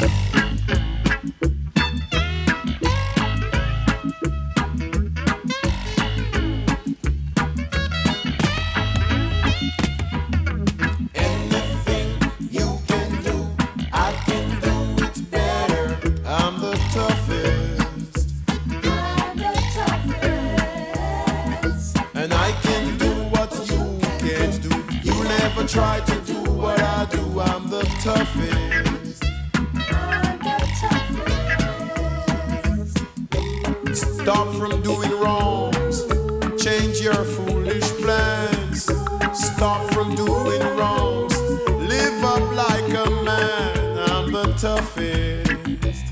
Try to do what I do, I'm the toughest. I'm the toughest. Stop from doing wrongs, change your foolish plans. Stop from doing wrongs, live up like a man. I'm the toughest.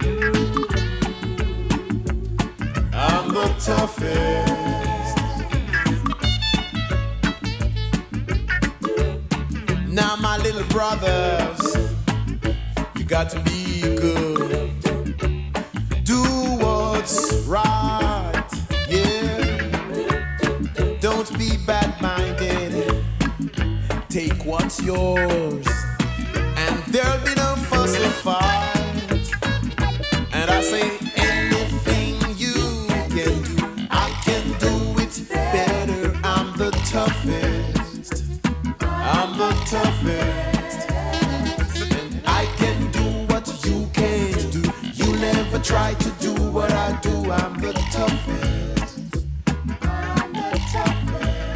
I'm the toughest. Now my little brothers, you got to be good. Do what's right, yeah. Don't be bad-minded. Take what's yours, and there'll be no fuss or fight. And I say anything you can do, I can do it better. I'm the toughest. I'm the toughest, and I can do what you can't do. You never try to do what I do. I'm the toughest. I'm the toughest.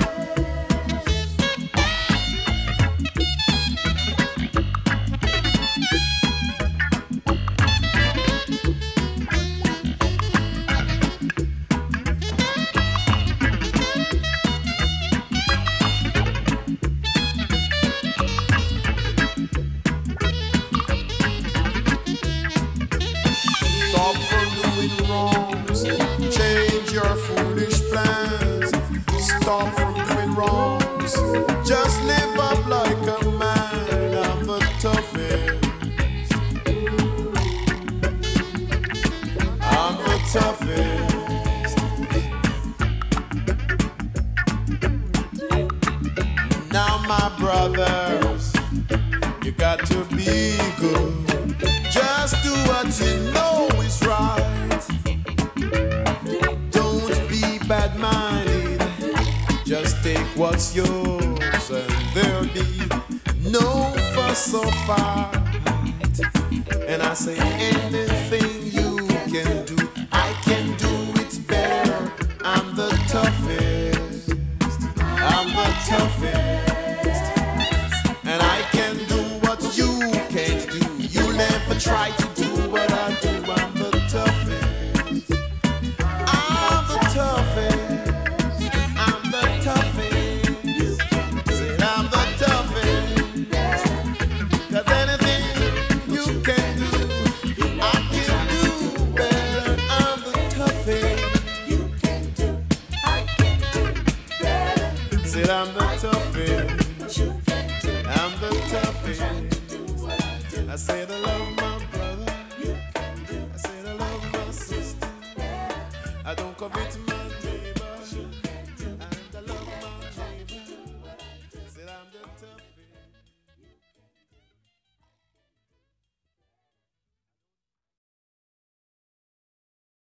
Stop from doing wrongs, change your foolish plans. Stop from doing wrongs, just live up like a man. I'm the toughest. I'm the toughest. Now my brothers, you got to be good. Just do what you know is right. Don't be bad-minded. Just take what's yours, and there'll be no fuss or fight. And I say anything you can do, I can do it better. I'm the toughest. I'm the toughest. And I can do what you can't do. You never try to do what I do. I'm the toughest. I'm the toughest. I'm the toughest. Said I'm the toughest. 'Cause anything you can do, I can do better. I'm the toughest. You can do, I can do better. Said I'm the toughest. I'm the toughest. I said I love my brother. I said I love my sister. I don't commit my